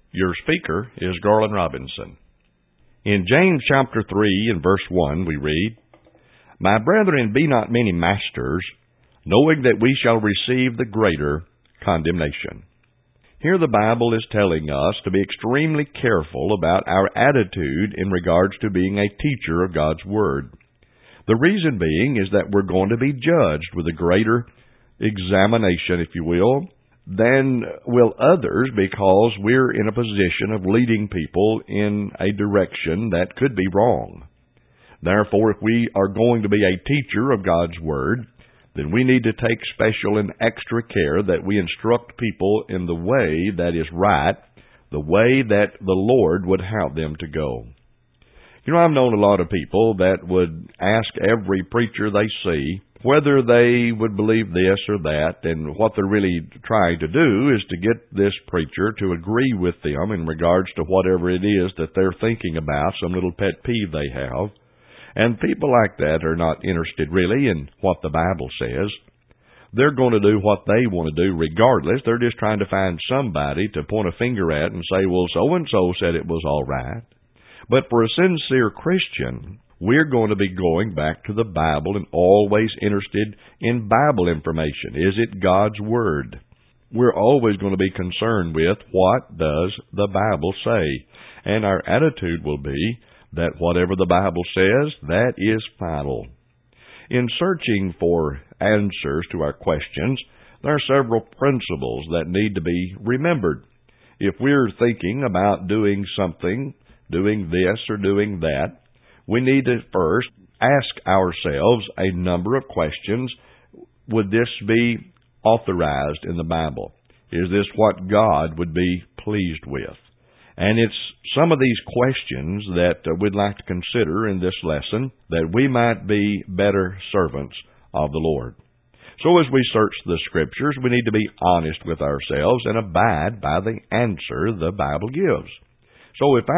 Your speaker is Garland Robinson. In James chapter 3 and verse 1 we read, "My brethren, be not many masters, knowing that we shall receive the greater condemnation." Here the Bible is telling us to be extremely careful about our attitude in regards to being a teacher of God's Word. The reason being is that we're going to be judged with a greater examination, if you will, than will others, because we're in a position of leading people in a direction that could be wrong. Therefore, if we are going to be a teacher of God's Word, then we need to take special and extra care that we instruct people in the way that is right, the way that the Lord would have them to go. You know, I've known a lot of people that would ask every preacher they see whether they would believe this or that, and what they're really trying to do is to get this preacher to agree with them in regards to whatever it is that they're thinking about, some little pet peeve they have. And people like that are not interested really in what the Bible says. They're going to do what they want to do regardless. They're just trying to find somebody to point a finger at and say, well, so-and-so said it was all right. But for a sincere Christian, we're going to be going back to the Bible and always interested in Bible information. Is it God's Word? We're always going to be concerned with what does the Bible say. And our attitude will be that whatever the Bible says, that is final. In searching for answers to our questions, there are several principles that need to be remembered. If we're thinking about doing something, doing this or doing that, we need to first ask ourselves a number of questions. Would this be authorized in the Bible? Is this what God would be pleased with? And it's some of these questions that we'd like to consider in this lesson, that we might be better servants of the Lord. So as we search the Scriptures, we need to be honest with ourselves and abide by the answer the Bible gives. So if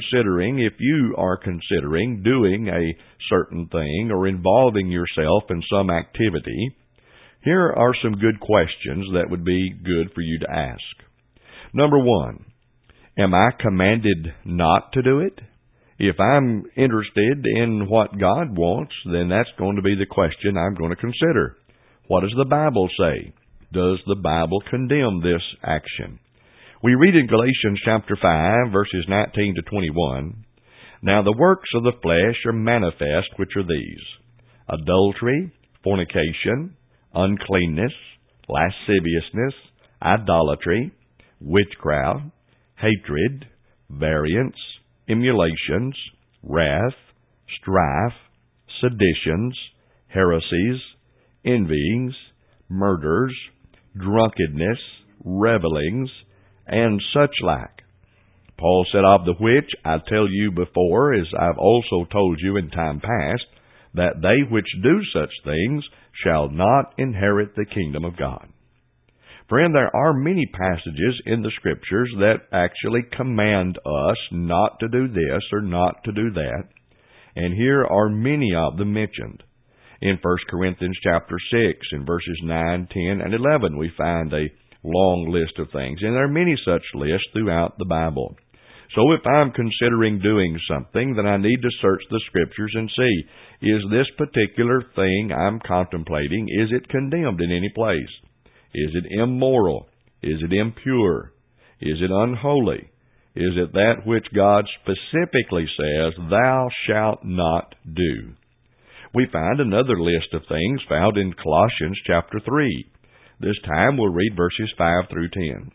you are considering doing a certain thing or involving yourself in some activity, here are some good questions that would be good for you to ask. Number 1, am I commanded not to do it? If I'm interested in what God wants, then that's going to be the question I'm going to consider. What does the Bible say? Does the Bible condemn this action? We read in Galatians chapter 5, verses 19 to 21, "Now the works of the flesh are manifest, which are these: adultery, fornication, uncleanness, lasciviousness, idolatry, witchcraft, hatred, variance, emulations, wrath, strife, seditions, heresies, envyings, murders, drunkenness, revellings, and such like. Paul said, of the which I tell you before, as I've also told you in time past, that they which do such things shall not inherit the kingdom of God." Friend, there are many passages in the Scriptures that actually command us not to do this or not to do that. And here are many of them mentioned. In 1 Corinthians chapter 6, in verses 9, 10, and 11, we find a long list of things. And there are many such lists throughout the Bible. So if I'm considering doing something, then I need to search the Scriptures and see, is this particular thing I'm contemplating, is it condemned in any place? Is it immoral? Is it impure? Is it unholy? Is it that which God specifically says, thou shalt not do? We find another list of things found in Colossians chapter 3. This time we'll read verses 5 through 10.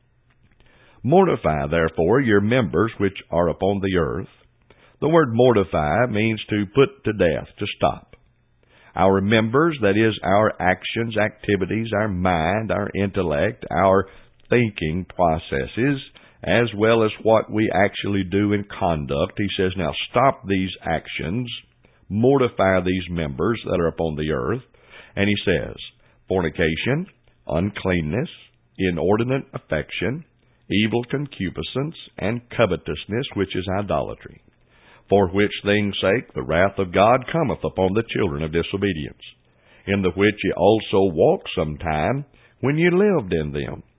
"Mortify, therefore, your members which are upon the earth." The word mortify means to put to death, to stop. Our members, that is, our actions, activities, our mind, our intellect, our thinking processes, as well as what we actually do in conduct. He says, now stop these actions, mortify these members that are upon the earth. And he says, fornication, uncleanness, inordinate affection, evil concupiscence, and covetousness, which is idolatry. For which things' sake the wrath of God cometh upon the children of disobedience, in the which ye also walked sometime when ye lived in them.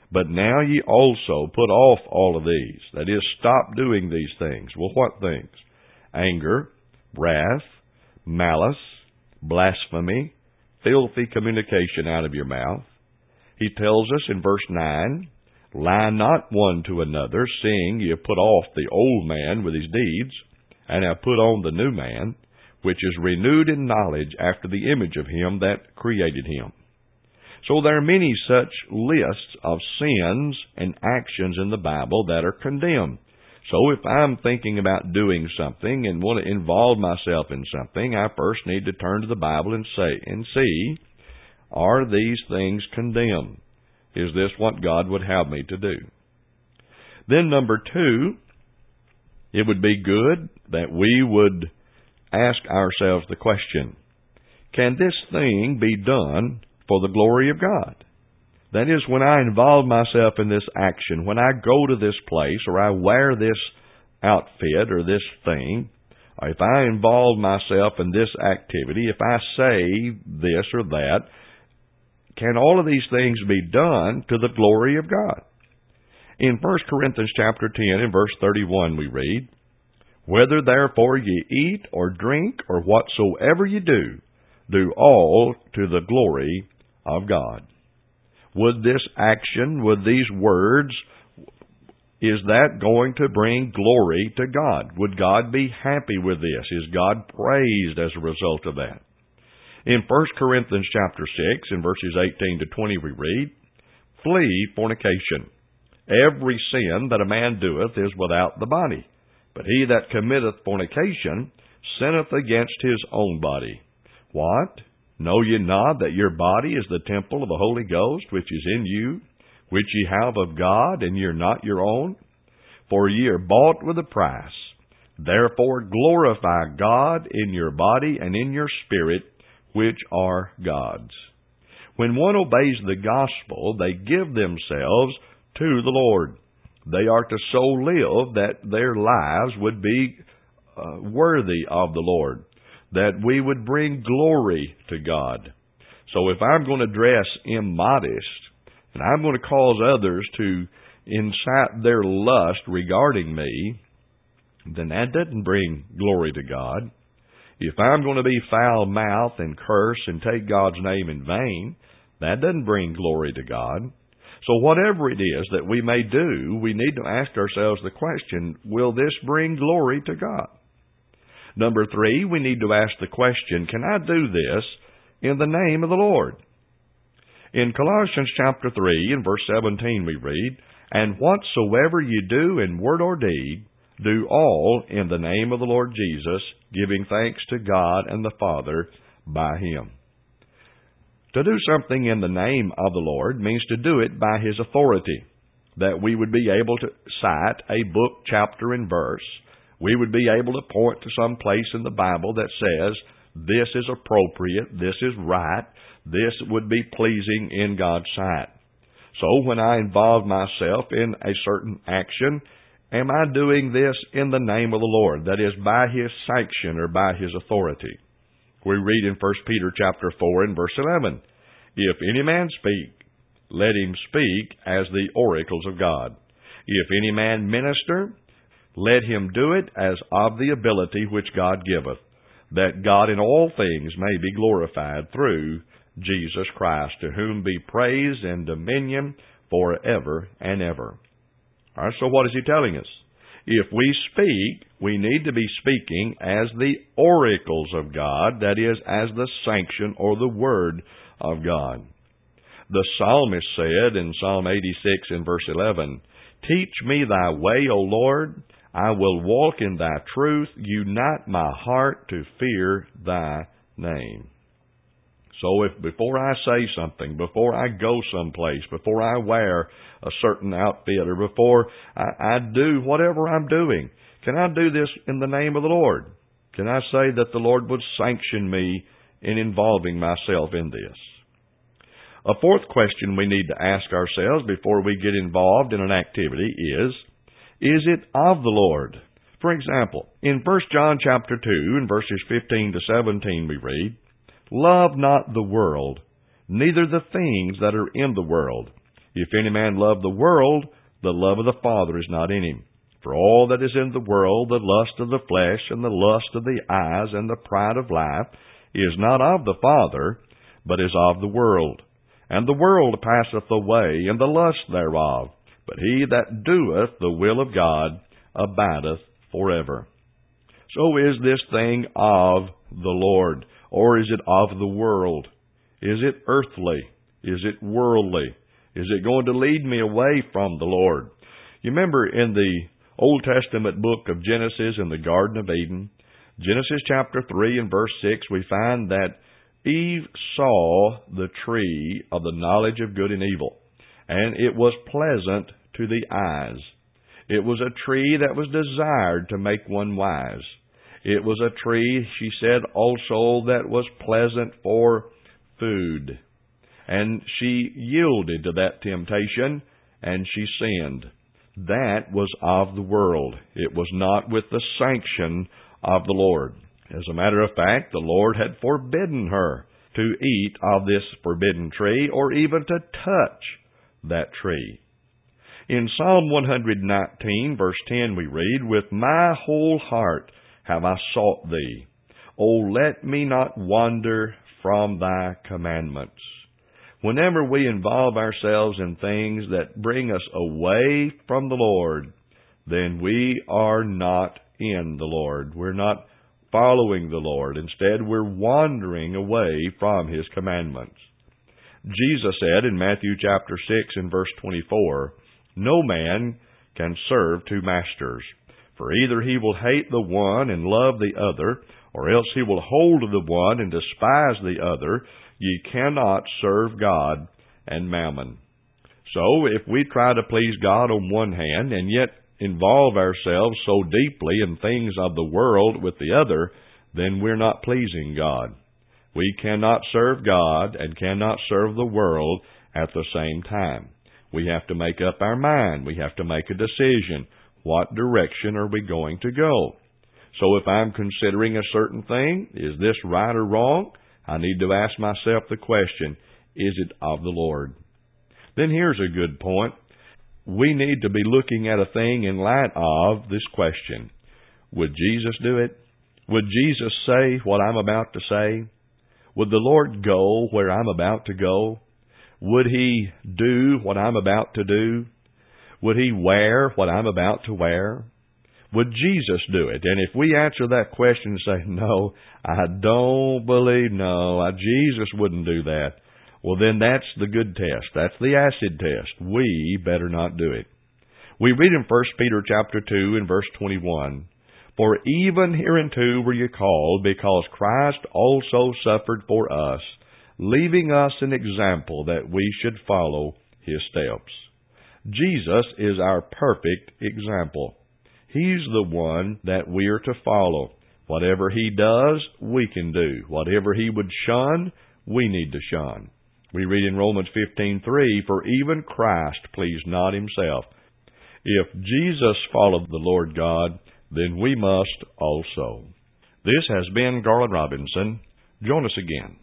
But now ye also put off all of these. That is, stop doing these things. Well, what things? Anger, wrath, malice, blasphemy, filthy communication out of your mouth. He tells us in verse 9, lie not one to another, seeing ye have put off the old man with his deeds, and have put on the new man, which is renewed in knowledge after the image of him that created him. So there are many such lists of sins and actions in the Bible that are condemned. So if I'm thinking about doing something and want to involve myself in something, I first need to turn to the Bible and see, are these things condemned? Is this what God would have me to do? Then number 2, it would be good that we would ask ourselves the question, can this thing be done for the glory of God? That is, when I involve myself in this action, when I go to this place, or I wear this outfit or this thing, or if I involve myself in this activity, if I say this or that, can all of these things be done to the glory of God? In 1 Corinthians chapter 10 and verse 31 we read, whether therefore ye eat or drink or whatsoever ye do, do all to the glory of God. Would this action, would these words, is that going to bring glory to God? Would God be happy with this? Is God praised as a result of that? In 1 Corinthians chapter 6, in verses 18 to 20, we read, flee fornication. Every sin that a man doeth is without the body, but he that committeth fornication sinneth against his own body. What? Know ye not that your body is the temple of the Holy Ghost, which is in you, which ye have of God, and ye are not your own? For ye are bought with a price. Therefore glorify God in your body and in your spirit, which are God's. When one obeys the gospel, they give themselves to the Lord. They are to so live that their lives would be worthy of the Lord, that we would bring glory to God. So if I'm going to dress immodest, and I'm going to cause others to incite their lust regarding me, then that doesn't bring glory to God. If I'm going to be foul-mouthed and curse and take God's name in vain, that doesn't bring glory to God. So whatever it is that we may do, we need to ask ourselves the question, will this bring glory to God? Number 3, we need to ask the question, can I do this in the name of the Lord? In Colossians chapter 3 and verse 17 we read, and whatsoever ye do in word or deed, do all in the name of the Lord Jesus, giving thanks to God and the Father by Him. To do something in the name of the Lord means to do it by His authority, that we would be able to cite a book, chapter, and verse. We would be able to point to some place in the Bible that says, this is appropriate, this is right, this would be pleasing in God's sight. So when I involve myself in a certain action, am I doing this in the name of the Lord? That is, by His sanction or by His authority. We read in 1 Peter chapter 4 and verse 11, if any man speak, let him speak as the oracles of God. If any man minister, let him do it as of the ability which God giveth, that God in all things may be glorified through Jesus Christ, to whom be praise and dominion forever and ever. All right, so what is he telling us? If we speak, we need to be speaking as the oracles of God, that is, as the sanction or the word of God. The psalmist said in Psalm 86 and verse 11, teach me thy way, O Lord, I will walk in thy truth, unite my heart to fear thy name. So if before I say something, before I go someplace, before I wear a certain outfit, or before I do whatever I'm doing, can I do this in the name of the Lord? Can I say that the Lord would sanction me in involving myself in this? A fourth question we need to ask ourselves before we get involved in an activity is it of the Lord? For example, in 1 John chapter 2, in verses 15 to 17, we read, love not the world, neither the things that are in the world. If any man love the world, the love of the Father is not in him. For all that is in the world, the lust of the flesh, and the lust of the eyes, and the pride of life, is not of the Father, but is of the world. And the world passeth away, and the lust thereof. But he that doeth the will of God abideth forever. So is this thing of the Lord, or is it of the world? Is it earthly? Is it worldly? Is it going to lead me away from the Lord? You remember in the Old Testament book of Genesis in the Garden of Eden, Genesis chapter 3 and verse 6, we find that Eve saw the tree of the knowledge of good and evil, and it was pleasant to the eyes. It was a tree that was desired to make one wise. It was a tree, she said, also that was pleasant for food. And she yielded to that temptation, and she sinned. That was of the world. It was not with the sanction of the Lord. As a matter of fact, the Lord had forbidden her to eat of this forbidden tree, or even to touch that tree. In Psalm 119, verse 10, we read, "With my whole heart have I sought thee. O let me not wander from thy commandments." Whenever we involve ourselves in things that bring us away from the Lord, then we are not in the Lord. We're not following the Lord. Instead, we're wandering away from His commandments. Jesus said in Matthew chapter 6 and verse 24, "No man can serve two masters. For either he will hate the one and love the other, or else he will hold to the one and despise the other. Ye cannot serve God and mammon." So, if we try to please God on one hand, and yet involve ourselves so deeply in things of the world with the other, then we're not pleasing God. We cannot serve God and cannot serve the world at the same time. We have to make up our mind. We have to make a decision. What direction are we going to go? So if I'm considering a certain thing, is this right or wrong? I need to ask myself the question, is it of the Lord? Then here's a good point. We need to be looking at a thing in light of this question. Would Jesus do it? Would Jesus say what I'm about to say? Would the Lord go where I'm about to go? Would He do what I'm about to do? Would He wear what I'm about to wear? Would Jesus do it? And if we answer that question and say, "No, I don't believe, Jesus wouldn't do that," well, then that's the good test. That's the acid test. We better not do it. We read in 1 Peter chapter 2 and verse 21, "For even hereunto were ye called, because Christ also suffered for us, leaving us an example that we should follow His steps." Jesus is our perfect example. He's the one that we are to follow. Whatever He does, we can do. Whatever He would shun, we need to shun. We read in Romans 15:3, "For even Christ pleased not Himself." If Jesus followed the Lord God, then we must also. This has been Garland Robinson. Join us again.